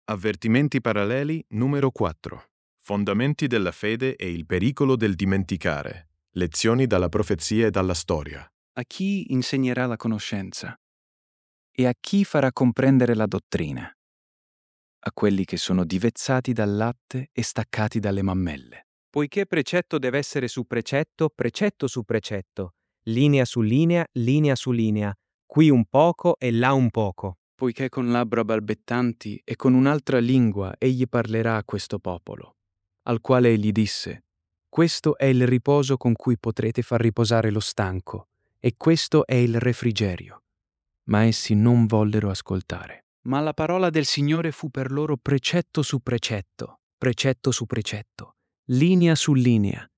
Avvertimenti paralleli numero 4. Fondamenti della fede e il pericolo del dimenticare. Lezioni dalla profezia e dalla storia. A chi insegnerà la conoscenza? E a chi farà comprendere la dottrina? A quelli che sono divezzati dal latte e staccati dalle mammelle. Poiché precetto deve essere su precetto, precetto su precetto, linea su linea, qui un poco e là un poco. Poiché con labbra balbettanti e con un'altra lingua egli parlerà a questo popolo, al quale egli disse: questo è il riposo con cui potrete far riposare lo stanco, e questo è il refrigerio. Ma essi non vollero ascoltare. Ma la parola del Signore fu per loro precetto su precetto, precetto su precetto, linea su linea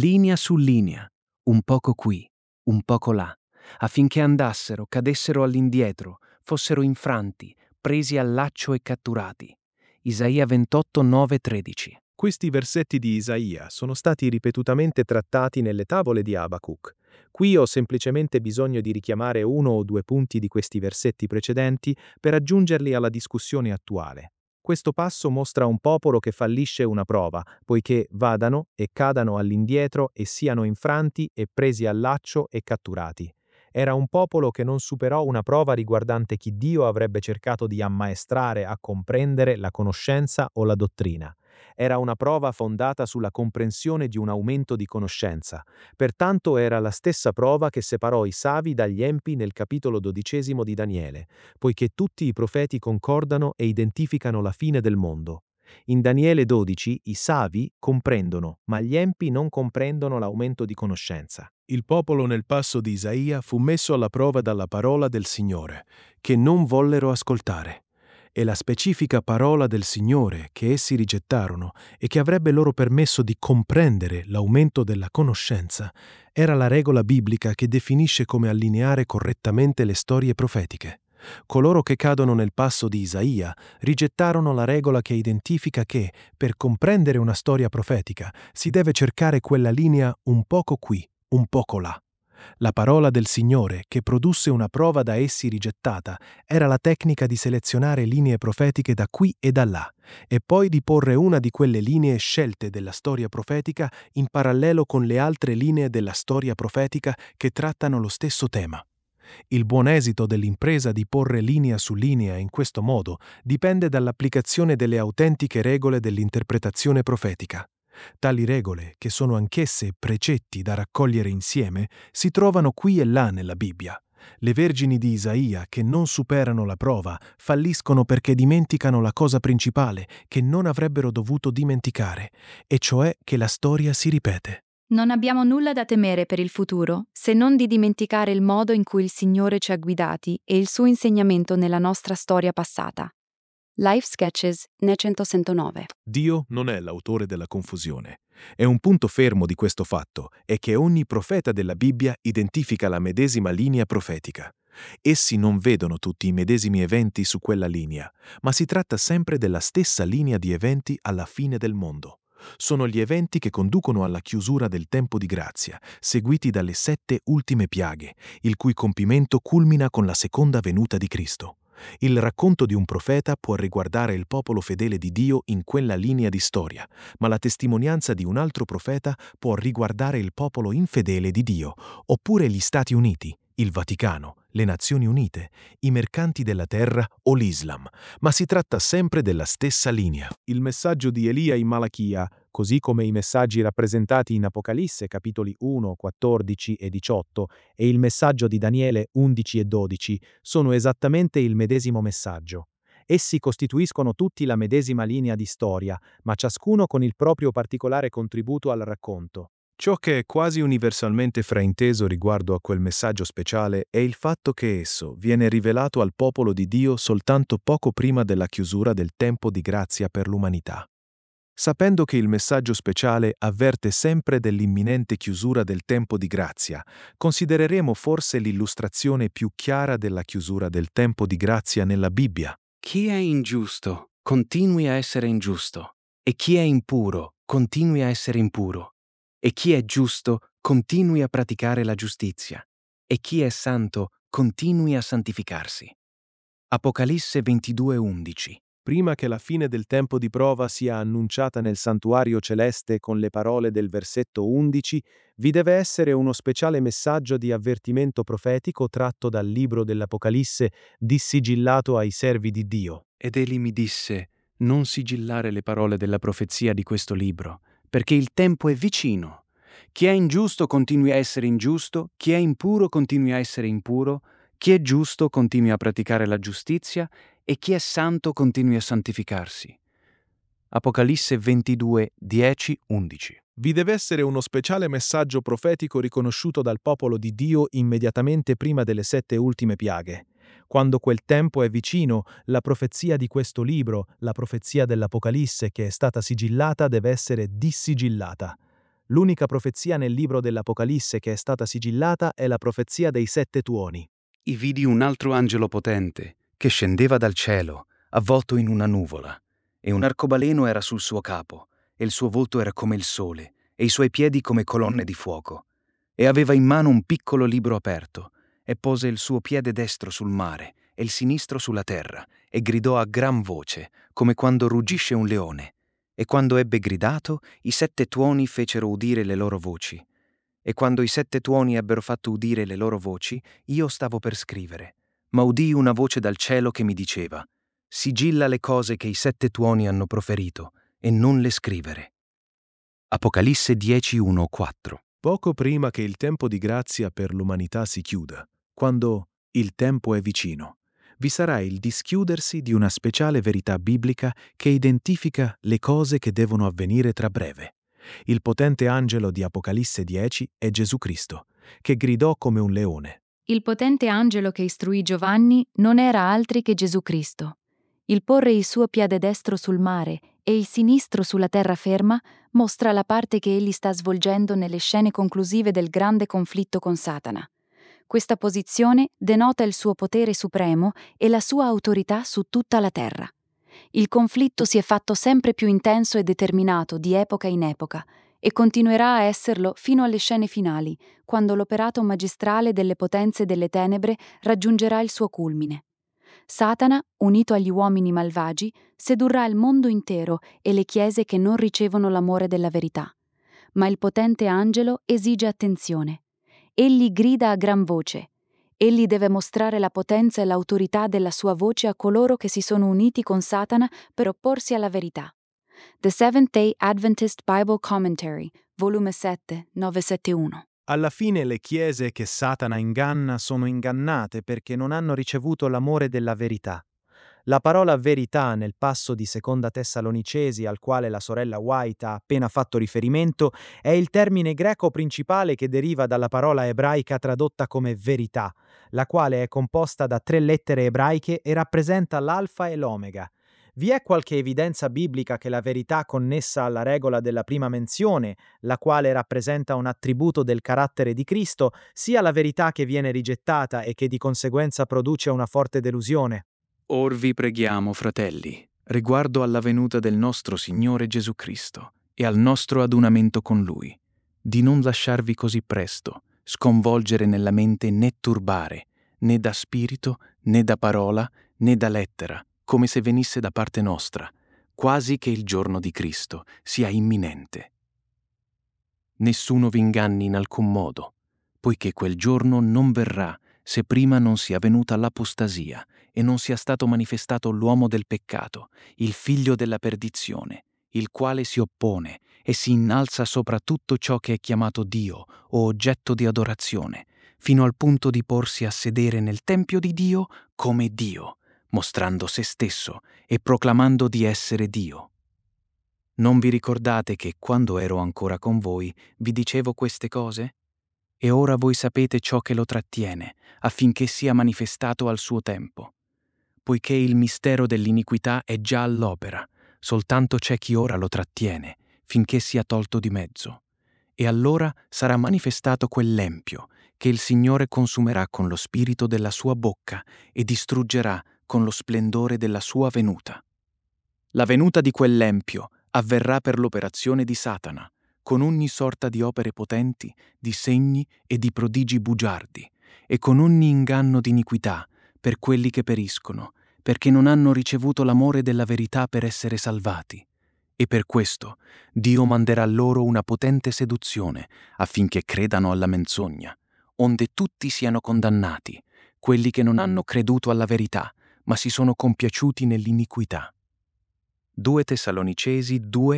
su linea, un poco qui, un poco là, affinché andassero, cadessero all'indietro, fossero infranti, presi al laccio e catturati. Isaia 28, 9, 13. Questi versetti di Isaia sono stati ripetutamente trattati nelle tavole di Abacuc. Qui ho semplicemente bisogno di richiamare uno o due punti di questi versetti precedenti per aggiungerli alla discussione attuale. Questo passo mostra un popolo che fallisce una prova, poiché vadano e cadano all'indietro e siano infranti e presi al laccio e catturati. Era un popolo che non superò una prova riguardante chi Dio avrebbe cercato di ammaestrare a comprendere la conoscenza o la dottrina. Era una prova fondata sulla comprensione di un aumento di conoscenza. Pertanto era la stessa prova che separò i savi dagli empi nel capitolo 12 di Daniele, poiché tutti i profeti concordano e identificano la fine del mondo. In Daniele 12 i savi comprendono, ma gli empi non comprendono l'aumento di conoscenza. Il popolo nel passo di Isaia fu messo alla prova dalla parola del Signore, che non vollero ascoltare. E la specifica parola del Signore che essi rigettarono e che avrebbe loro permesso di comprendere l'aumento della conoscenza era la regola biblica che definisce come allineare correttamente le storie profetiche. Coloro che cadono nel passo di Isaia rigettarono la regola che identifica che, per comprendere una storia profetica, si deve cercare quella linea un poco qui, un poco là. La parola del Signore, che produsse una prova da essi rigettata, era la tecnica di selezionare linee profetiche da qui e da là, e poi di porre una di quelle linee scelte della storia profetica in parallelo con le altre linee della storia profetica che trattano lo stesso tema. Il buon esito dell'impresa di porre linea su linea in questo modo dipende dall'applicazione delle autentiche regole dell'interpretazione profetica. Tali regole, che sono anch'esse precetti da raccogliere insieme, si trovano qui e là nella Bibbia. Le vergini di Isaia, che non superano la prova, falliscono perché dimenticano la cosa principale che non avrebbero dovuto dimenticare, e cioè che la storia si ripete. Non abbiamo nulla da temere per il futuro, se non di dimenticare il modo in cui il Signore ci ha guidati e il suo insegnamento nella nostra storia passata. Life Sketches, ne 109. Dio non è l'autore della confusione. E un punto fermo di questo fatto è che ogni profeta della Bibbia identifica la medesima linea profetica. Essi non vedono tutti i medesimi eventi su quella linea, ma si tratta sempre della stessa linea di eventi alla fine del mondo. Sono gli eventi che conducono alla chiusura del tempo di grazia, seguiti dalle 7 ultime piaghe, il cui compimento culmina con la seconda venuta di Cristo. Il racconto di un profeta può riguardare il popolo fedele di Dio in quella linea di storia, ma la testimonianza di un altro profeta può riguardare il popolo infedele di Dio, oppure gli Stati Uniti, il Vaticano, le Nazioni Unite, i mercanti della terra o l'Islam, ma si tratta sempre della stessa linea. Il messaggio di Elia in Malachia, così come i messaggi rappresentati in Apocalisse capitoli 1, 14 e 18 e il messaggio di Daniele 11 e 12, sono esattamente il medesimo messaggio. Essi costituiscono tutti la medesima linea di storia, ma ciascuno con il proprio particolare contributo al racconto. Ciò che è quasi universalmente frainteso riguardo a quel messaggio speciale è il fatto che esso viene rivelato al popolo di Dio soltanto poco prima della chiusura del tempo di grazia per l'umanità. Sapendo che il messaggio speciale avverte sempre dell'imminente chiusura del tempo di grazia, considereremo forse l'illustrazione più chiara della chiusura del tempo di grazia nella Bibbia. Chi è ingiusto, continui a essere ingiusto, e chi è impuro, continui a essere impuro, e chi è giusto, continui a praticare la giustizia, e chi è santo, continui a santificarsi. Apocalisse 22:11. prima che la fine del tempo di prova sia annunciata nel santuario celeste con le parole del versetto 11, vi deve essere uno speciale messaggio di avvertimento profetico tratto dal libro dell'Apocalisse, dissigillato ai servi di Dio. Ed egli mi disse: non sigillare le parole della profezia di questo libro, perché il tempo è vicino. Chi è ingiusto continui a essere ingiusto, chi è impuro continui a essere impuro, chi è giusto continui a praticare la giustizia e chi è santo continui a santificarsi. Apocalisse 22, 10, 11. Vi deve essere uno speciale messaggio profetico riconosciuto dal popolo di Dio immediatamente prima delle 7 ultime piaghe. Quando quel tempo è vicino, la profezia di questo libro, la profezia dell'Apocalisse che è stata sigillata, deve essere dissigillata. L'unica profezia nel libro dell'Apocalisse che è stata sigillata è la profezia dei 7 tuoni. I vidi un altro angelo potente, che scendeva dal cielo, avvolto in una nuvola, e un arcobaleno era sul suo capo, e il suo volto era come il sole, e i suoi piedi come colonne di fuoco. E aveva in mano un piccolo libro aperto, e pose il suo piede destro sul mare, e il sinistro sulla terra, e gridò a gran voce, come quando ruggisce un leone. E quando ebbe gridato, i 7 tuoni fecero udire le loro voci. E quando i 7 tuoni ebbero fatto udire le loro voci, io stavo per scrivere, ma udii una voce dal cielo che mi diceva: sigilla le cose che i 7 tuoni hanno proferito, e non le scrivere. Apocalisse 10, 1, 4. Poco prima che il tempo di grazia per l'umanità si chiuda, quando il tempo è vicino, vi sarà il dischiudersi di una speciale verità biblica che identifica le cose che devono avvenire tra breve. Il potente angelo di Apocalisse 10 è Gesù Cristo, che gridò come un leone. Il potente angelo che istruì Giovanni non era altri che Gesù Cristo. Il porre il suo piede destro sul mare e il sinistro sulla terraferma mostra la parte che egli sta svolgendo nelle scene conclusive del grande conflitto con Satana. Questa posizione denota il suo potere supremo e la sua autorità su tutta la terra. Il conflitto si è fatto sempre più intenso e determinato di epoca in epoca e continuerà a esserlo fino alle scene finali, quando l'operato magistrale delle potenze delle tenebre raggiungerà il suo culmine. Satana, unito agli uomini malvagi, sedurrà il mondo intero e le chiese che non ricevono l'amore della verità. Ma il potente angelo esige attenzione. Egli grida a gran voce. Egli deve mostrare la potenza e l'autorità della sua voce a coloro che si sono uniti con Satana per opporsi alla verità. The Seventh-day Adventist Bible Commentary, volume 7, 971. Alla fine le chiese che Satana inganna sono ingannate perché non hanno ricevuto l'amore della verità. La parola verità nel passo di Seconda Tessalonicesi al quale la sorella White ha appena fatto riferimento è il termine greco principale che deriva dalla parola ebraica tradotta come verità, la quale è composta da 3 lettere ebraiche e rappresenta l'alfa e l'omega. Vi è qualche evidenza biblica che la verità connessa alla regola della prima menzione, la quale rappresenta un attributo del carattere di Cristo, sia la verità che viene rigettata e che di conseguenza produce una forte delusione? Or vi preghiamo, fratelli, riguardo alla venuta del nostro Signore Gesù Cristo e al nostro adunamento con Lui, di non lasciarvi così presto sconvolgere nella mente né turbare, né da spirito, né da parola, né da lettera, come se venisse da parte nostra, quasi che il giorno di Cristo sia imminente. Nessuno vi inganni in alcun modo, poiché quel giorno non verrà se prima non sia venuta l'apostasia e non sia stato manifestato l'uomo del peccato, il figlio della perdizione, il quale si oppone e si innalza sopra tutto ciò che è chiamato Dio o oggetto di adorazione, fino al punto di porsi a sedere nel tempio di Dio come Dio, mostrando se stesso e proclamando di essere Dio. Non vi ricordate che quando ero ancora con voi vi dicevo queste cose? E ora voi sapete ciò che lo trattiene, affinché sia manifestato al suo tempo. Poiché il mistero dell'iniquità è già all'opera, soltanto c'è chi ora lo trattiene, finché sia tolto di mezzo. E allora sarà manifestato quell'empio, che il Signore consumerà con lo spirito della sua bocca e distruggerà con lo splendore della sua venuta. La venuta di quell'empio avverrà per l'operazione di Satana, con ogni sorta di opere potenti, di segni e di prodigi bugiardi, e con ogni inganno di iniquità per quelli che periscono, perché non hanno ricevuto l'amore della verità per essere salvati. E per questo Dio manderà loro una potente seduzione affinché credano alla menzogna, onde tutti siano condannati, quelli che non hanno creduto alla verità, ma si sono compiaciuti nell'iniquità. 2 Tessalonicesi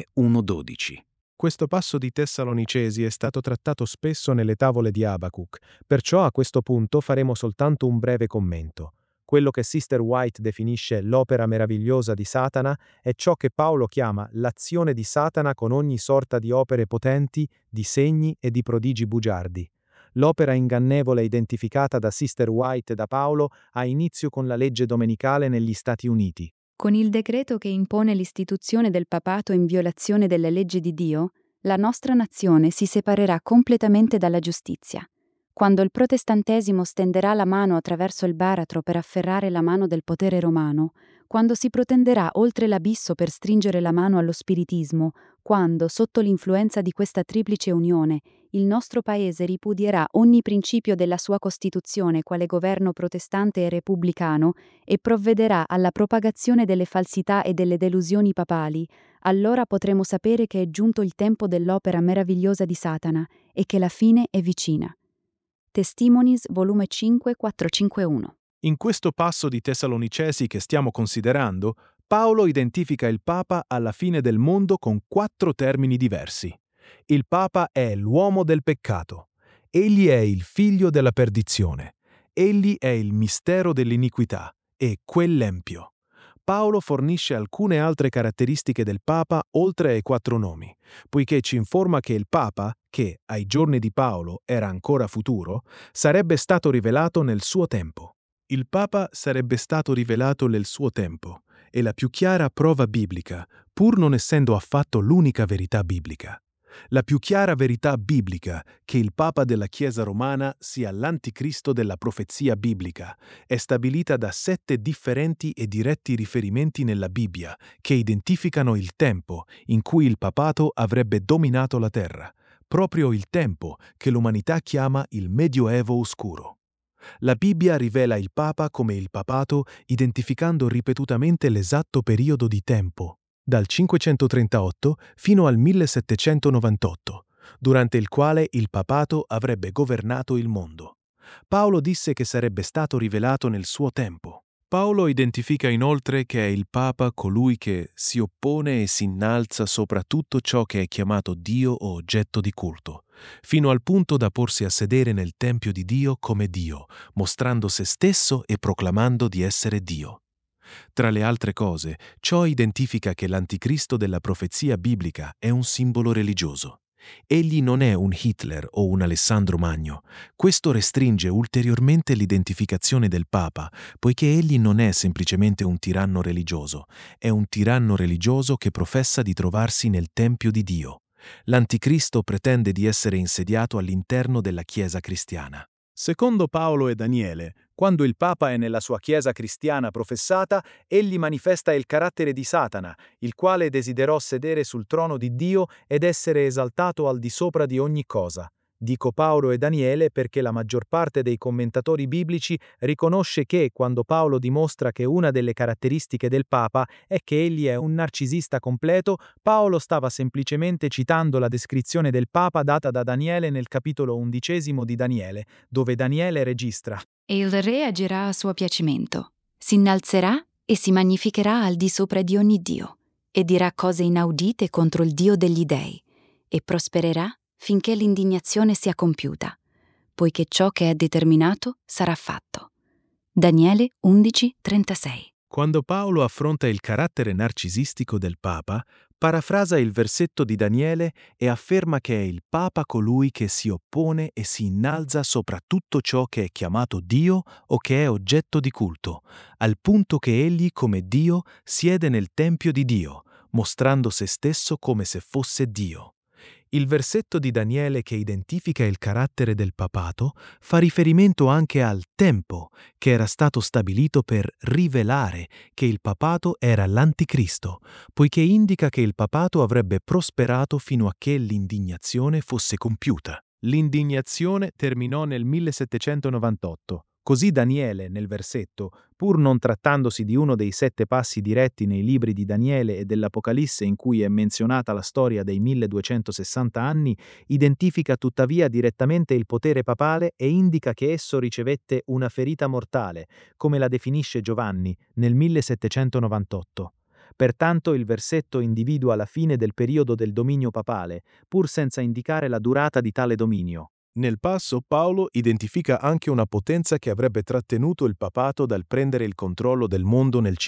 2:1-12. Questo passo di Tessalonicesi è stato trattato spesso nelle tavole di Abacuc, perciò a questo punto faremo soltanto un breve commento. Quello che Sister White definisce l'opera meravigliosa di Satana è ciò che Paolo chiama l'azione di Satana con ogni sorta di opere potenti, di segni e di prodigi bugiardi. L'opera ingannevole identificata da Sister White e da Paolo ha inizio con la legge domenicale negli Stati Uniti. Con il decreto che impone l'istituzione del papato in violazione delle leggi di Dio, la nostra nazione si separerà completamente dalla giustizia. Quando il protestantesimo stenderà la mano attraverso il baratro per afferrare la mano del potere romano, quando si protenderà oltre l'abisso per stringere la mano allo spiritismo, quando, sotto l'influenza di questa triplice unione, il nostro Paese ripudierà ogni principio della sua Costituzione quale governo protestante e repubblicano e provvederà alla propagazione delle falsità e delle delusioni papali, allora potremo sapere che è giunto il tempo dell'opera meravigliosa di Satana e che la fine è vicina. Testimonies, volume 5, 451. In questo passo di Tessalonicesi che stiamo considerando, Paolo identifica il Papa alla fine del mondo con 4 termini diversi. Il Papa è l'uomo del peccato. Egli è il figlio della perdizione. Egli è il mistero dell'iniquità e quell'empio. Paolo fornisce alcune altre caratteristiche del Papa oltre ai 4 nomi, poiché ci informa che il Papa, che ai giorni di Paolo era ancora futuro, sarebbe stato rivelato nel suo tempo. Il Papa sarebbe stato rivelato nel suo tempo, è la più chiara prova biblica, pur non essendo affatto l'unica verità biblica. La più chiara verità biblica che il Papa della Chiesa romana sia l'anticristo della profezia biblica è stabilita da 7 differenti e diretti riferimenti nella Bibbia che identificano il tempo in cui il papato avrebbe dominato la terra, proprio il tempo che l'umanità chiama il Medioevo oscuro. La Bibbia rivela il Papa come il papato identificando ripetutamente l'esatto periodo di tempo, dal 538 fino al 1798, durante il quale il papato avrebbe governato il mondo. Paolo disse che sarebbe stato rivelato nel suo tempo. Paolo identifica inoltre che è il Papa colui che si oppone e si innalza sopra tutto ciò che è chiamato Dio o oggetto di culto, fino al punto da porsi a sedere nel Tempio di Dio come Dio, mostrando se stesso e proclamando di essere Dio. Tra le altre cose, ciò identifica che l'anticristo della profezia biblica è un simbolo religioso. Egli non è un Hitler o un Alessandro Magno. Questo restringe ulteriormente l'identificazione del Papa, poiché egli non è semplicemente un tiranno religioso, è un tiranno religioso che professa di trovarsi nel Tempio di Dio. L'anticristo pretende di essere insediato all'interno della Chiesa cristiana. Secondo Paolo e Daniele, quando il Papa è nella sua Chiesa cristiana professata, egli manifesta il carattere di Satana, il quale desiderò sedere sul trono di Dio ed essere esaltato al di sopra di ogni cosa. Dico Paolo e Daniele perché la maggior parte dei commentatori biblici riconosce che, quando Paolo dimostra che una delle caratteristiche del Papa è che egli è un narcisista completo, Paolo stava semplicemente citando la descrizione del Papa data da Daniele nel capitolo 11 di Daniele, dove Daniele registra: E il re agirà a suo piacimento, si innalzerà e si magnificherà al di sopra di ogni dio, e dirà cose inaudite contro il Dio degli dei, e prospererà finché l'indignazione sia compiuta, poiché ciò che è determinato sarà fatto. Daniele 11:36. Quando Paolo affronta il carattere narcisistico del Papa, parafrasa il versetto di Daniele e afferma che è il Papa colui che si oppone e si innalza sopra tutto ciò che è chiamato Dio o che è oggetto di culto, al punto che egli, come Dio, siede nel Tempio di Dio, mostrando se stesso come se fosse Dio. Il versetto di Daniele che identifica il carattere del papato fa riferimento anche al tempo che era stato stabilito per rivelare che il papato era l'anticristo, poiché indica che il papato avrebbe prosperato fino a che l'indignazione fosse compiuta. L'indignazione terminò nel 1798, Così Daniele, nel versetto, pur non trattandosi di uno dei 7 passi diretti nei libri di Daniele e dell'Apocalisse in cui è menzionata la storia dei 1260 anni, identifica tuttavia direttamente il potere papale e indica che esso ricevette una ferita mortale, come la definisce Giovanni, nel 1798. Pertanto il versetto individua la fine del periodo del dominio papale, pur senza indicare la durata di tale dominio. Nel passo Paolo identifica anche una potenza che avrebbe trattenuto il papato dal prendere il controllo del mondo nel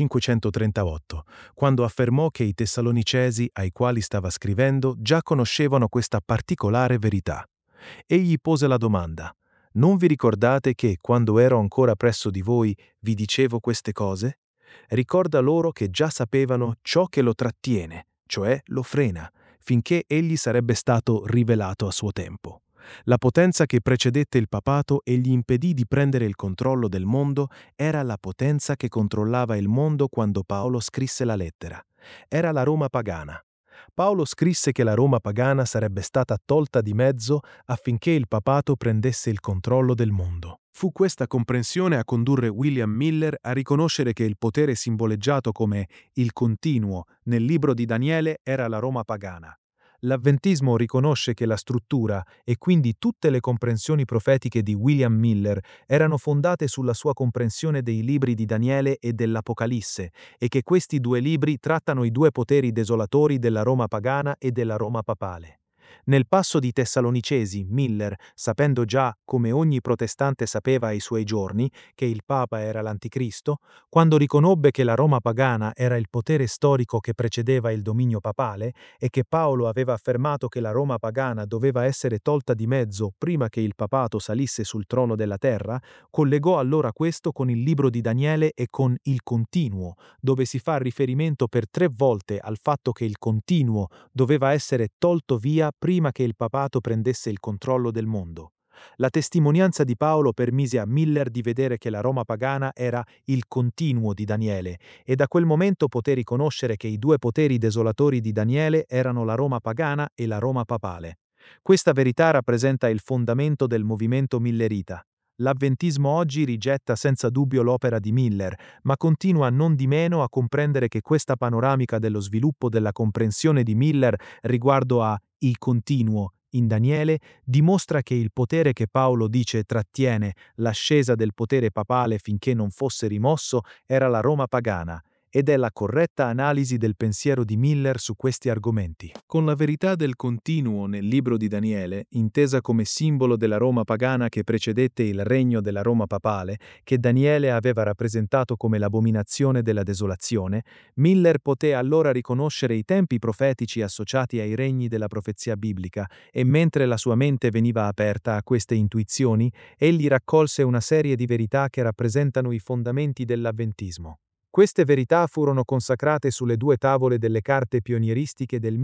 538, quando affermò che i tessalonicesi ai quali stava scrivendo già conoscevano questa particolare verità. Egli pose la domanda: «Non vi ricordate che, quando ero ancora presso di voi, vi dicevo queste cose?» Ricorda loro che già sapevano ciò che lo trattiene, cioè lo frena, finché egli sarebbe stato rivelato a suo tempo. La potenza che precedette il papato e gli impedì di prendere il controllo del mondo era la potenza che controllava il mondo quando Paolo scrisse la lettera. Era la Roma pagana. Paolo scrisse che la Roma pagana sarebbe stata tolta di mezzo affinché il papato prendesse il controllo del mondo. Fu questa comprensione a condurre William Miller a riconoscere che il potere simboleggiato come il continuo nel libro di Daniele era la Roma pagana. L'avventismo riconosce che la struttura e quindi tutte le comprensioni profetiche di William Miller erano fondate sulla sua comprensione dei libri di Daniele e dell'Apocalisse e che questi 2 libri trattano i 2 poteri desolatori della Roma pagana e della Roma papale. Nel passo di Tessalonicesi, Miller, sapendo già, come ogni protestante sapeva ai suoi giorni, che il Papa era l'Anticristo, quando riconobbe che la Roma pagana era il potere storico che precedeva il dominio papale e che Paolo aveva affermato che la Roma pagana doveva essere tolta di mezzo prima che il papato salisse sul trono della terra, collegò allora questo con il libro di Daniele e con il continuo, dove si fa riferimento per 3 volte al fatto che il continuo doveva essere tolto via prima che il papato prendesse il controllo del mondo. La testimonianza di Paolo permise a Miller di vedere che la Roma pagana era il continuo di Daniele e da quel momento poté riconoscere che i 2 poteri desolatori di Daniele erano la Roma pagana e la Roma papale. Questa verità rappresenta il fondamento del movimento millerita. L'avventismo oggi rigetta senza dubbio l'opera di Miller, ma continua non di meno a comprendere che questa panoramica dello sviluppo della comprensione di Miller riguardo a il continuo in Daniele dimostra che il potere che Paolo dice trattiene l'ascesa del potere papale finché non fosse rimosso era la Roma pagana, ed è la corretta analisi del pensiero di Miller su questi argomenti. Con la verità del continuo nel libro di Daniele, intesa come simbolo della Roma pagana che precedette il regno della Roma papale, che Daniele aveva rappresentato come l'abominazione della desolazione, Miller poté allora riconoscere i tempi profetici associati ai regni della profezia biblica e mentre la sua mente veniva aperta a queste intuizioni, egli raccolse una serie di verità che rappresentano i fondamenti dell'avventismo. Queste verità furono consacrate sulle 2 tavole delle carte pionieristiche del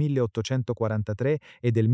1843 e del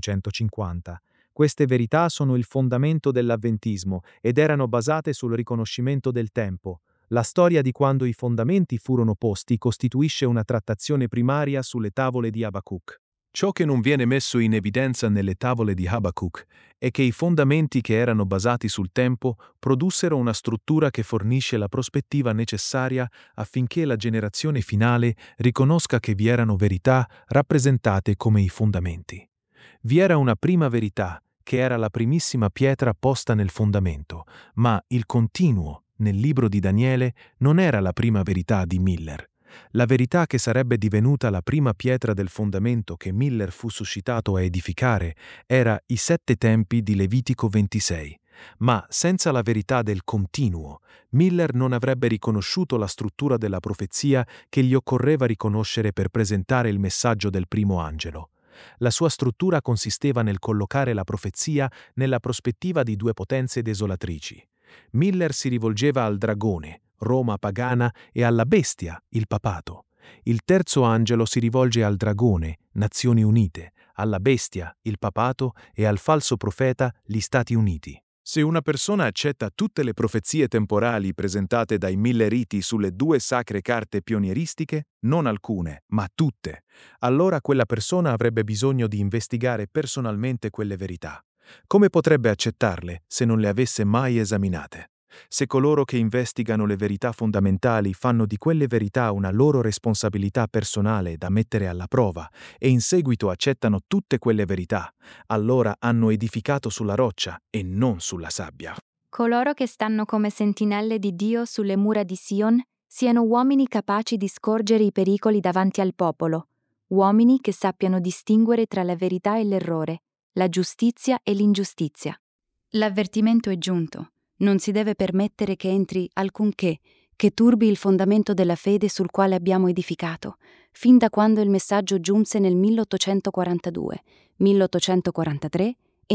1850. Queste verità sono il fondamento dell'avventismo ed erano basate sul riconoscimento del tempo. La storia di quando i fondamenti furono posti costituisce una trattazione primaria sulle tavole di Abacuc. Ciò che non viene messo in evidenza nelle tavole di Habacuc è che i fondamenti che erano basati sul tempo produssero una struttura che fornisce la prospettiva necessaria affinché la generazione finale riconosca che vi erano verità rappresentate come i fondamenti. Vi era una prima verità, che era la primissima pietra posta nel fondamento, ma il continuo, nel libro di Daniele, non era la prima verità di Miller. La verità che sarebbe divenuta la prima pietra del fondamento che Miller fu suscitato a edificare era i 7 tempi di Levitico 26. Ma senza la verità del continuo, Miller non avrebbe riconosciuto la struttura della profezia che gli occorreva riconoscere per presentare il messaggio del primo angelo. La sua struttura consisteva nel collocare la profezia nella prospettiva di 2 potenze desolatrici. Miller si rivolgeva al dragone, Roma pagana, e alla bestia, il papato. Il terzo angelo si rivolge al dragone, Nazioni Unite, alla bestia, il papato, e al falso profeta, gli Stati Uniti. Se una persona accetta tutte le profezie temporali presentate dai Milleriti sulle 2 sacre carte pionieristiche, non alcune, ma tutte, allora quella persona avrebbe bisogno di investigare personalmente quelle verità. Come potrebbe accettarle se non le avesse mai esaminate? Se coloro che investigano le verità fondamentali fanno di quelle verità una loro responsabilità personale da mettere alla prova e in seguito accettano tutte quelle verità, allora hanno edificato sulla roccia e non sulla sabbia. Coloro che stanno come sentinelle di Dio sulle mura di Sion siano uomini capaci di scorgere i pericoli davanti al popolo, uomini che sappiano distinguere tra la verità e l'errore, la giustizia e l'ingiustizia. L'avvertimento è giunto. Non si deve permettere che entri alcunché che turbi il fondamento della fede sul quale abbiamo edificato, fin da quando il messaggio giunse nel 1842, 1843 e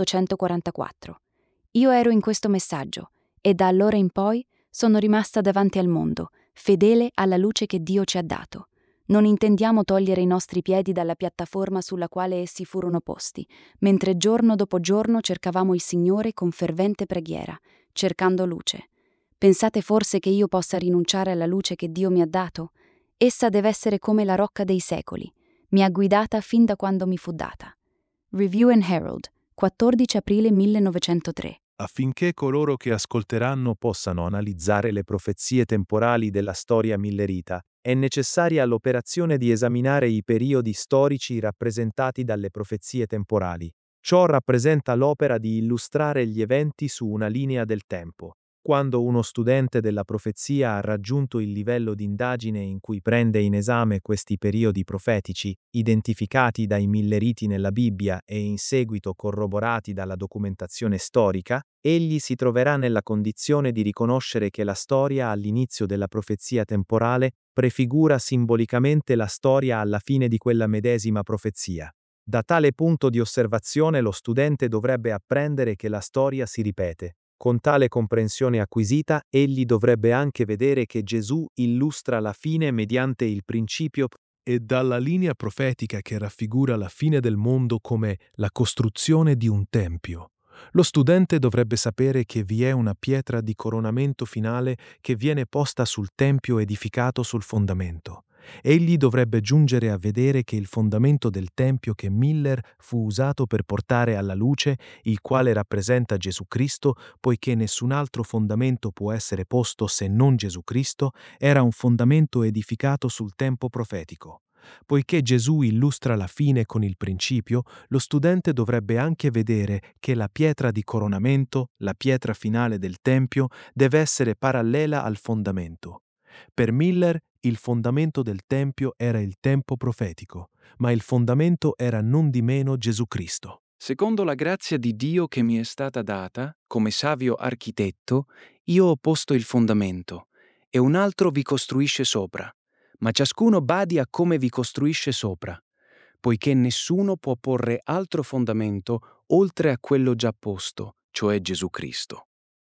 1844. Io ero in questo messaggio e da allora in poi sono rimasta davanti al mondo, fedele alla luce che Dio ci ha dato. Non intendiamo togliere i nostri piedi dalla piattaforma sulla quale essi furono posti, mentre giorno dopo giorno cercavamo il Signore con fervente preghiera, cercando luce. Pensate forse che io possa rinunciare alla luce che Dio mi ha dato? Essa deve essere come la rocca dei secoli. Mi ha guidata fin da quando mi fu data. Review and Herald, 14 aprile 1903. Affinché coloro che ascolteranno possano analizzare le profezie temporali della storia millerita, è necessaria l'operazione di esaminare i periodi storici rappresentati dalle profezie temporali. Ciò rappresenta l'opera di illustrare gli eventi su una linea del tempo. Quando uno studente della profezia ha raggiunto il livello di indagine in cui prende in esame questi periodi profetici, identificati dai milleriti nella Bibbia e in seguito corroborati dalla documentazione storica, egli si troverà nella condizione di riconoscere che la storia all'inizio della profezia temporale prefigura simbolicamente la storia alla fine di quella medesima profezia. Da tale punto di osservazione lo studente dovrebbe apprendere che la storia si ripete. Con tale comprensione acquisita, egli dovrebbe anche vedere che Gesù illustra la fine mediante il principio e dalla linea profetica che raffigura la fine del mondo come la costruzione di un tempio. Lo studente dovrebbe sapere che vi è una pietra di coronamento finale che viene posta sul tempio edificato sul fondamento. Egli dovrebbe giungere a vedere che il fondamento del tempio che Miller fu usato per portare alla luce, il quale rappresenta Gesù Cristo, poiché nessun altro fondamento può essere posto se non Gesù Cristo, era un fondamento edificato sul tempo profetico. Poiché Gesù illustra la fine con il principio, lo studente dovrebbe anche vedere che la pietra di coronamento, la pietra finale del tempio, deve essere parallela al fondamento. Per Miller, il fondamento del tempio era il tempo profetico, ma il fondamento era non di meno Gesù Cristo. Secondo la grazia di Dio che mi è stata data, come savio architetto, io ho posto il fondamento, e un altro vi costruisce sopra. Ma ciascuno badi a come vi costruisce sopra, poiché nessuno può porre altro fondamento oltre a quello già posto, cioè Gesù Cristo.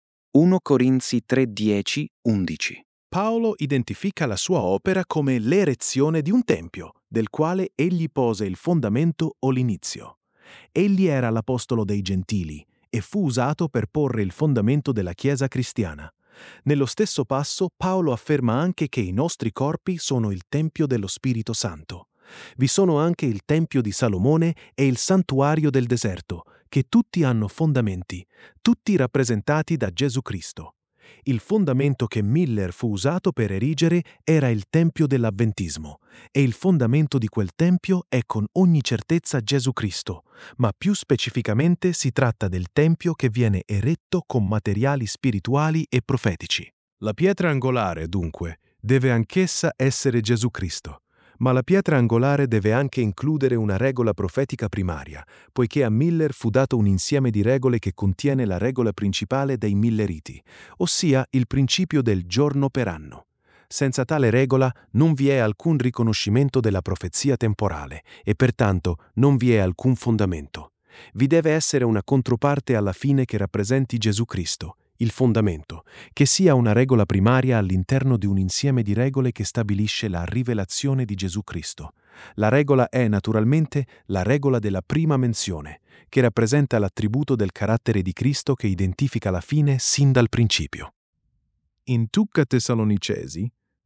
1 Corinzi 3:10, 11. Paolo identifica la sua opera come l'erezione di un tempio, del quale egli pose il fondamento o l'inizio. Egli era l'apostolo dei Gentili e fu usato per porre il fondamento della Chiesa cristiana. Nello stesso passo, Paolo afferma anche che i nostri corpi sono il Tempio dello Spirito Santo. Vi sono anche il Tempio di Salomone e il Santuario del deserto, che tutti hanno fondamenti, tutti rappresentati da Gesù Cristo. Il fondamento che Miller fu usato per erigere era il Tempio dell'Avventismo, e il fondamento di quel Tempio è con ogni certezza Gesù Cristo, ma più specificamente si tratta del Tempio che viene eretto con materiali spirituali e profetici. La pietra angolare, dunque, deve anch'essa essere Gesù Cristo. Ma la pietra angolare deve anche includere una regola profetica primaria, poiché a Miller fu dato un insieme di regole che contiene la regola principale dei milleriti, ossia il principio del giorno per anno. Senza tale regola non vi è alcun riconoscimento della profezia temporale e pertanto non vi è alcun fondamento. Vi deve essere una controparte alla fine che rappresenti Gesù Cristo, il fondamento, che sia una regola primaria all'interno di un insieme di regole che stabilisce la rivelazione di Gesù Cristo. La regola è naturalmente la regola della prima menzione, che rappresenta l'attributo del carattere di Cristo che identifica la fine sin dal principio. In Tucca Tessalonicesi,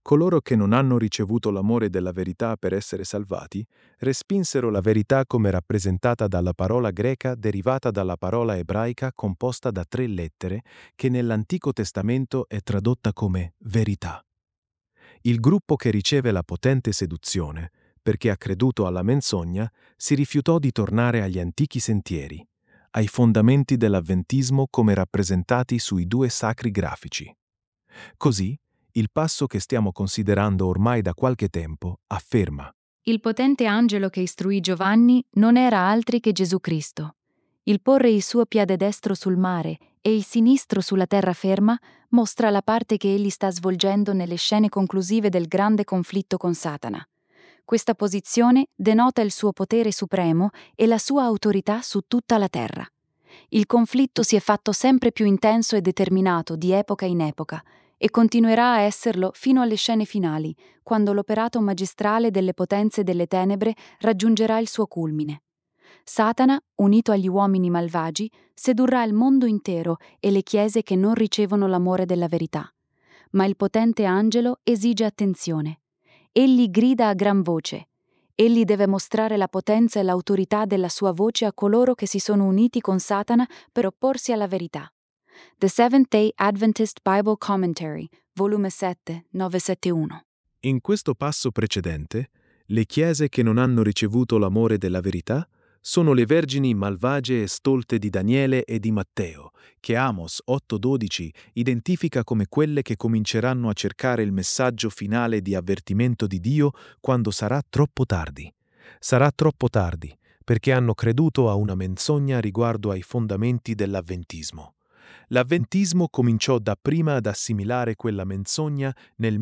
Coloro che non hanno ricevuto l'amore della verità per essere salvati, respinsero la verità come rappresentata dalla parola greca derivata dalla parola ebraica composta da 3 lettere che nell'Antico Testamento è tradotta come verità. Il gruppo che riceve la potente seduzione, perché ha creduto alla menzogna, si rifiutò di tornare agli antichi sentieri, ai fondamenti dell'avventismo come rappresentati sui 2 sacri grafici. Così, il passo che stiamo considerando ormai da qualche tempo afferma: Il potente angelo che istruì Giovanni non era altri che Gesù Cristo. Il porre il suo piede destro sul mare e il sinistro sulla terraferma mostra la parte che egli sta svolgendo nelle scene conclusive del grande conflitto con Satana. Questa posizione denota il suo potere supremo e la sua autorità su tutta la terra. Il conflitto si è fatto sempre più intenso e determinato di epoca in epoca e continuerà a esserlo fino alle scene finali, quando l'operato magistrale delle potenze delle tenebre raggiungerà il suo culmine. Satana, unito agli uomini malvagi, sedurrà il mondo intero e le chiese che non ricevono l'amore della verità. Ma il potente angelo esige attenzione. Egli grida a gran voce. Egli deve mostrare la potenza e l'autorità della sua voce a coloro che si sono uniti con Satana per opporsi alla verità. The Seventh-day Adventist Bible Commentary, volume 7, 971. In questo passo precedente, le chiese che non hanno ricevuto l'amore della verità sono le vergini malvagie e stolte di Daniele e di Matteo, che Amos 8:12 identifica come quelle che cominceranno a cercare il messaggio finale di avvertimento di Dio quando sarà troppo tardi. Sarà troppo tardi, perché hanno creduto a una menzogna riguardo ai fondamenti dell'avventismo. L'avventismo cominciò dapprima ad assimilare quella menzogna nel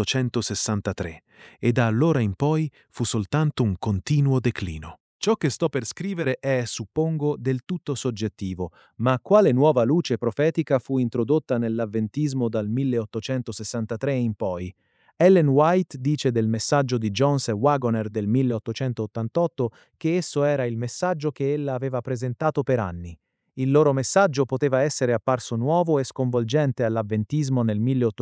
1863 e da allora in poi fu soltanto un continuo declino. Ciò che sto per scrivere è, suppongo, del tutto soggettivo, ma quale nuova luce profetica fu introdotta nell'avventismo dal 1863 in poi? Ellen White dice del messaggio di Jones e Wagoner del 1888 che esso era il messaggio che ella aveva presentato per anni. Il loro messaggio poteva essere apparso nuovo e sconvolgente all'avventismo nel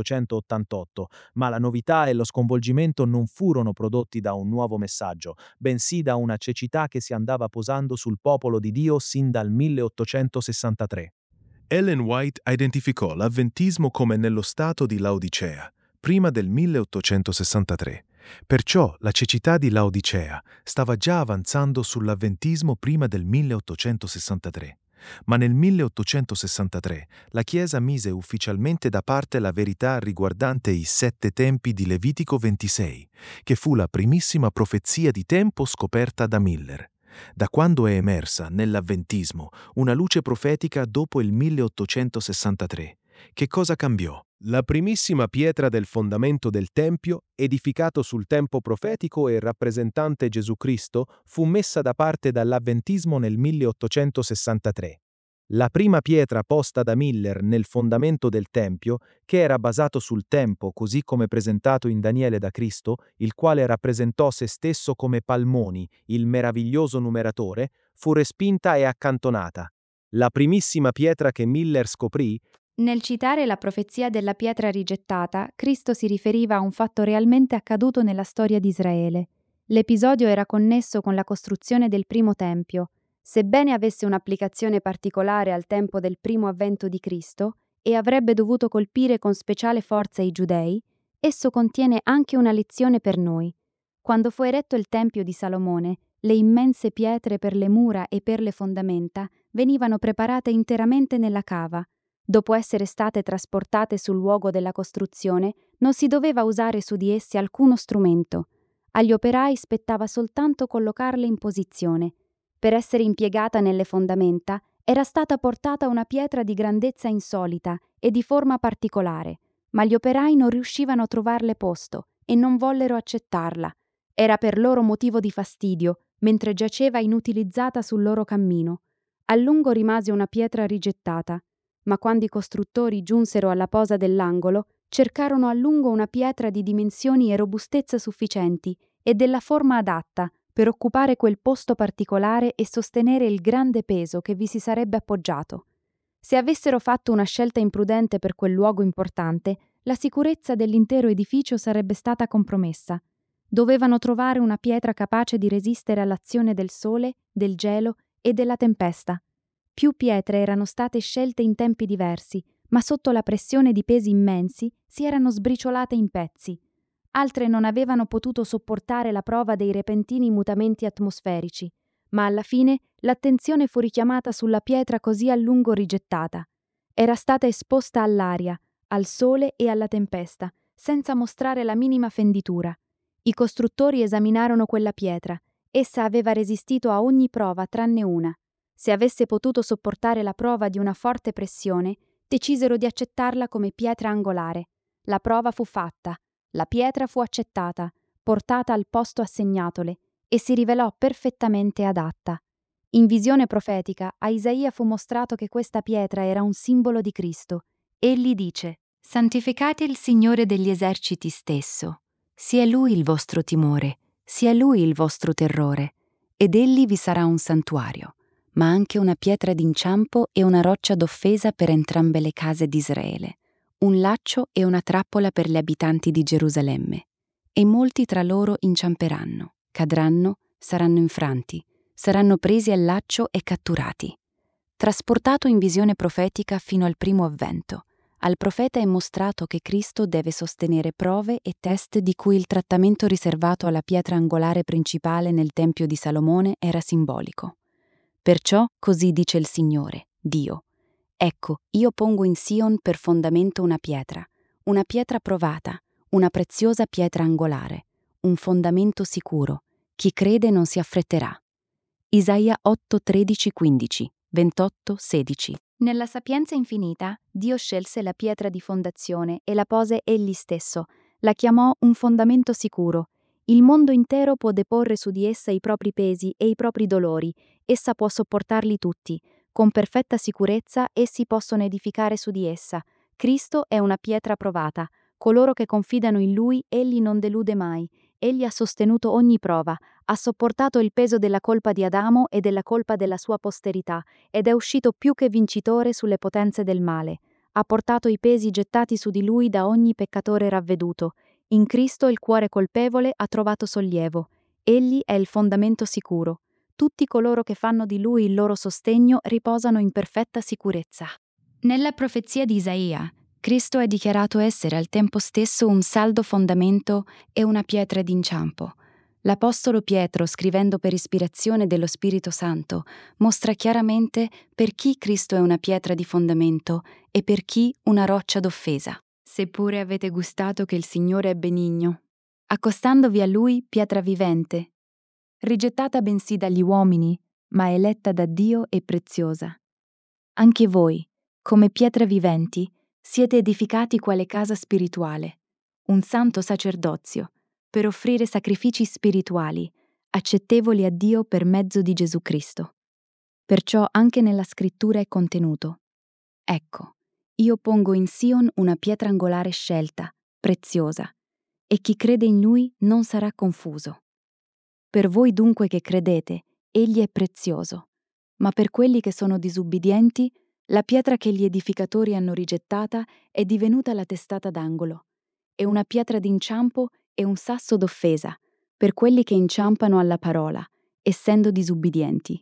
1888, ma la novità e lo sconvolgimento non furono prodotti da un nuovo messaggio, bensì da una cecità che si andava posando sul popolo di Dio sin dal 1863. Ellen White identificò l'avventismo come nello stato di Laodicea, prima del 1863. Perciò la cecità di Laodicea stava già avanzando sull'avventismo prima del 1863. Ma nel 1863 la Chiesa mise ufficialmente da parte la verità riguardante i 7 tempi di Levitico 26, che fu la primissima profezia di tempo scoperta da Miller. Da quando è emersa nell'avventismo una luce profetica dopo il 1863, che cosa cambiò? La primissima pietra del fondamento del Tempio, edificato sul tempo profetico e rappresentante Gesù Cristo, fu messa da parte dall'avventismo nel 1863. La prima pietra posta da Miller nel fondamento del Tempio, che era basato sul tempo così come presentato in Daniele da Cristo, il quale rappresentò se stesso come Palmoni, il meraviglioso numeratore, fu respinta e accantonata. La primissima pietra che Miller scoprì. Nel citare la profezia della pietra rigettata, Cristo si riferiva a un fatto realmente accaduto nella storia di Israele. L'episodio era connesso con la costruzione del primo tempio. Sebbene avesse un'applicazione particolare al tempo del primo avvento di Cristo e avrebbe dovuto colpire con speciale forza i giudei, esso contiene anche una lezione per noi. Quando fu eretto il Tempio di Salomone, le immense pietre per le mura e per le fondamenta venivano preparate interamente nella cava. Dopo essere state trasportate sul luogo della costruzione, non si doveva usare su di esse alcuno strumento. Agli operai spettava soltanto collocarle in posizione. Per essere impiegata nelle fondamenta, era stata portata una pietra di grandezza insolita e di forma particolare, ma gli operai non riuscivano a trovarle posto e non vollero accettarla. Era per loro motivo di fastidio, mentre giaceva inutilizzata sul loro cammino. A lungo rimase una pietra rigettata. Ma quando i costruttori giunsero alla posa dell'angolo, cercarono a lungo una pietra di dimensioni e robustezza sufficienti e della forma adatta per occupare quel posto particolare e sostenere il grande peso che vi si sarebbe appoggiato. Se avessero fatto una scelta imprudente per quel luogo importante, la sicurezza dell'intero edificio sarebbe stata compromessa. Dovevano trovare una pietra capace di resistere all'azione del sole, del gelo e della tempesta. Più pietre erano state scelte in tempi diversi, ma sotto la pressione di pesi immensi si erano sbriciolate in pezzi. Altre non avevano potuto sopportare la prova dei repentini mutamenti atmosferici, ma alla fine l'attenzione fu richiamata sulla pietra così a lungo rigettata. Era stata esposta all'aria, al sole e alla tempesta, senza mostrare la minima fenditura. I costruttori esaminarono quella pietra. Essa aveva resistito a ogni prova tranne una. Se avesse potuto sopportare la prova di una forte pressione, decisero di accettarla come pietra angolare. La prova fu fatta, la pietra fu accettata, portata al posto assegnatole e si rivelò perfettamente adatta. In visione profetica, a Isaia fu mostrato che questa pietra era un simbolo di Cristo. Egli dice: «Santificate il Signore degli eserciti stesso. Sia Lui il vostro timore, sia Lui il vostro terrore, ed Egli vi sarà un santuario, ma anche una pietra d'inciampo e una roccia d'offesa per entrambe le case di Israele, un laccio e una trappola per gli abitanti di Gerusalemme. E molti tra loro inciamperanno, cadranno, saranno infranti, saranno presi al laccio e catturati». Trasportato in visione profetica fino al primo avvento, al profeta è mostrato che Cristo deve sostenere prove e test di cui il trattamento riservato alla pietra angolare principale nel Tempio di Salomone era simbolico. Perciò così dice il Signore, Dio: «Ecco, io pongo in Sion per fondamento una pietra provata, una preziosa pietra angolare, un fondamento sicuro. Chi crede non si affretterà». Isaia 8, 13, 15, 28, 16. Nella sapienza infinita, Dio scelse la pietra di fondazione e la pose Egli stesso, la chiamò un fondamento sicuro. Il mondo intero può deporre su di essa i propri pesi e i propri dolori, essa può sopportarli tutti. Con perfetta sicurezza essi possono edificare su di essa. Cristo è una pietra provata. Coloro che confidano in Lui, Egli non delude mai. Egli ha sostenuto ogni prova, ha sopportato il peso della colpa di Adamo e della colpa della sua posterità, ed è uscito più che vincitore sulle potenze del male. Ha portato i pesi gettati su di lui da ogni peccatore ravveduto. In Cristo il cuore colpevole ha trovato sollievo. Egli è il fondamento sicuro. Tutti coloro che fanno di lui il loro sostegno riposano in perfetta sicurezza. Nella profezia di Isaia, Cristo è dichiarato essere al tempo stesso un saldo fondamento e una pietra d'inciampo. L'Apostolo Pietro, scrivendo per ispirazione dello Spirito Santo, mostra chiaramente per chi Cristo è una pietra di fondamento e per chi una roccia d'offesa. «Seppure avete gustato che il Signore è benigno, accostandovi a Lui, pietra vivente, rigettata bensì dagli uomini, ma eletta da Dio e preziosa. Anche voi, come pietre viventi, siete edificati quale casa spirituale, un santo sacerdozio, per offrire sacrifici spirituali, accettevoli a Dio per mezzo di Gesù Cristo. Perciò anche nella scrittura è contenuto: ecco, io pongo in Sion una pietra angolare scelta, preziosa, e chi crede in Lui non sarà confuso. Per voi dunque che credete, Egli è prezioso, ma per quelli che sono disubbidienti, la pietra che gli edificatori hanno rigettata è divenuta la testata d'angolo, e una pietra d'inciampo e un sasso d'offesa, per quelli che inciampano alla parola, essendo disubbidienti.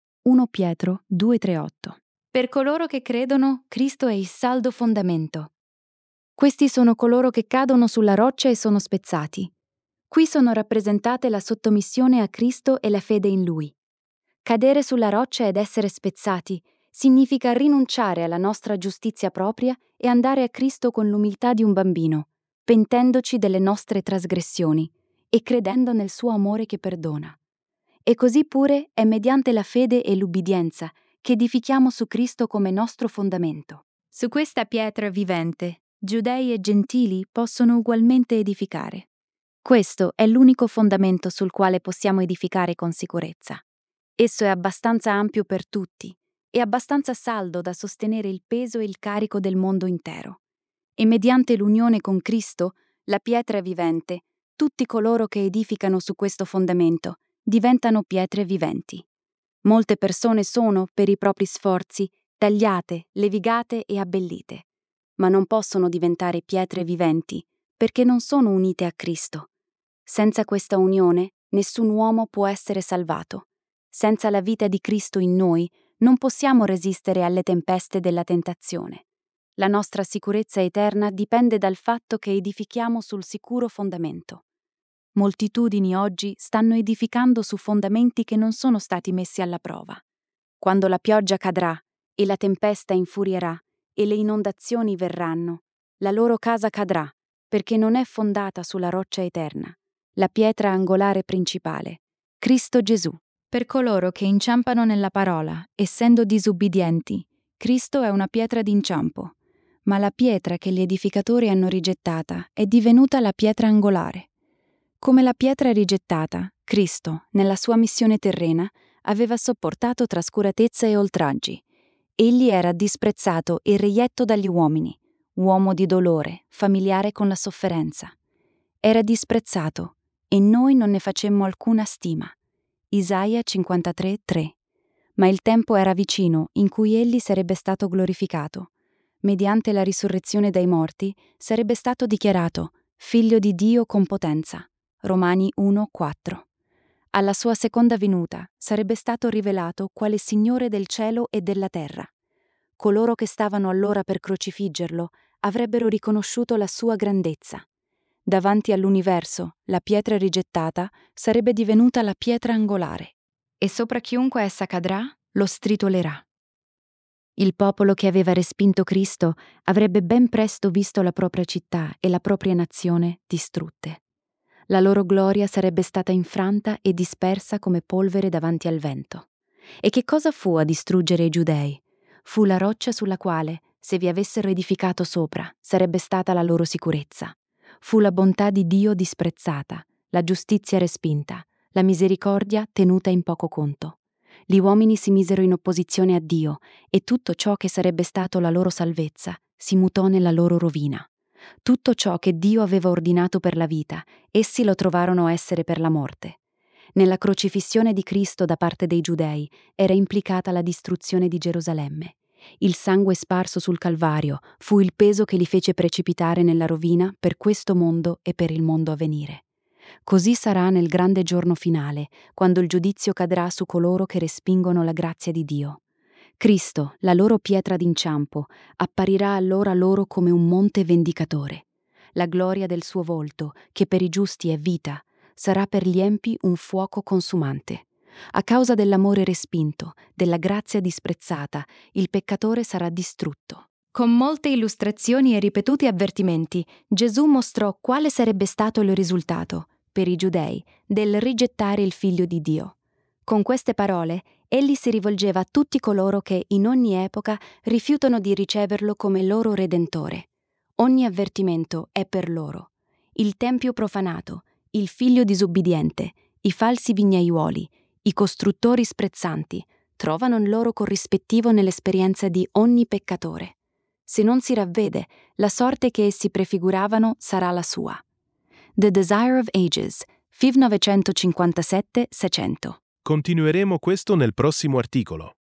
1 Pietro 2,3-8. Per coloro che credono, Cristo è il saldo fondamento. Questi sono coloro che cadono sulla roccia e sono spezzati. Qui sono rappresentate la sottomissione a Cristo e la fede in Lui. Cadere sulla roccia ed essere spezzati significa rinunciare alla nostra giustizia propria e andare a Cristo con l'umiltà di un bambino, pentendoci delle nostre trasgressioni e credendo nel suo amore che perdona. E così pure è mediante la fede e l'ubbidienza che edifichiamo su Cristo come nostro fondamento. Su questa pietra vivente, giudei e gentili possono ugualmente edificare. Questo è l'unico fondamento sul quale possiamo edificare con sicurezza. Esso è abbastanza ampio per tutti e abbastanza saldo da sostenere il peso e il carico del mondo intero. E mediante l'unione con Cristo, la pietra vivente, tutti coloro che edificano su questo fondamento diventano pietre viventi. Molte persone sono, per i propri sforzi, tagliate, levigate e abbellite. ma non possono diventare pietre viventi, perché non sono unite a Cristo. Senza questa unione, nessun uomo può essere salvato. Senza la vita di Cristo in noi, non possiamo resistere alle tempeste della tentazione. La nostra sicurezza eterna dipende dal fatto che edifichiamo sul sicuro fondamento. Moltitudini oggi stanno edificando su fondamenti che non sono stati messi alla prova. Quando la pioggia cadrà e la tempesta infurierà e le inondazioni verranno, la loro casa cadrà, perché non è fondata sulla roccia eterna, la pietra angolare principale, Cristo Gesù. Per coloro che inciampano nella parola, essendo disubbidienti, Cristo è una pietra d'inciampo, ma la pietra che gli edificatori hanno rigettata è divenuta la pietra angolare. Come la pietra rigettata, Cristo, nella sua missione terrena, aveva sopportato trascuratezza e oltraggi. Egli era disprezzato e reietto dagli uomini, uomo di dolore, familiare con la sofferenza. Era disprezzato, e noi non ne facemmo alcuna stima. Isaia 53:3. Ma il tempo era vicino in cui egli sarebbe stato glorificato. Mediante la risurrezione dai morti sarebbe stato dichiarato Figlio di Dio con potenza. Romani 1:4. Alla sua seconda venuta sarebbe stato rivelato quale Signore del cielo e della terra. Coloro che stavano allora per crocifiggerlo avrebbero riconosciuto la sua grandezza. Davanti all'universo, la pietra rigettata sarebbe divenuta la pietra angolare, e sopra chiunque essa cadrà, lo stritolerà. Il popolo che aveva respinto Cristo avrebbe ben presto visto la propria città e la propria nazione distrutte. La loro gloria sarebbe stata infranta e dispersa come polvere davanti al vento. E che cosa fu a distruggere i giudei? Fu la roccia sulla quale, se vi avessero edificato sopra, sarebbe stata la loro sicurezza. Fu la bontà di Dio disprezzata, la giustizia respinta, la misericordia tenuta in poco conto. Gli uomini si misero in opposizione a Dio e tutto ciò che sarebbe stato la loro salvezza si mutò nella loro rovina. Tutto ciò che Dio aveva ordinato per la vita, essi lo trovarono essere per la morte. Nella crocifissione di Cristo da parte dei giudei era implicata la distruzione di Gerusalemme. Il sangue sparso sul Calvario fu il peso che li fece precipitare nella rovina per questo mondo e per il mondo a venire. Così sarà nel grande giorno finale, quando il giudizio cadrà su coloro che respingono la grazia di Dio. Cristo, la loro pietra d'inciampo, apparirà allora loro come un monte vendicatore. La gloria del suo volto, che per i giusti è vita, sarà per gli empi un fuoco consumante. A causa dell'amore respinto, della grazia disprezzata, il peccatore sarà distrutto. Con molte illustrazioni e ripetuti avvertimenti, Gesù mostrò quale sarebbe stato il risultato, per i giudei, del rigettare il Figlio di Dio. Con queste parole, egli si rivolgeva a tutti coloro che, in ogni epoca, rifiutano di riceverlo come loro Redentore. Ogni avvertimento è per loro. Il Tempio profanato, il figlio disubbidiente, i falsi vignaiuoli, i costruttori sprezzanti, trovano il loro corrispettivo nell'esperienza di ogni peccatore. Se non si ravvede, la sorte che essi prefiguravano sarà la sua. The Desire of Ages, FIV 957-600. Continueremo questo nel prossimo articolo.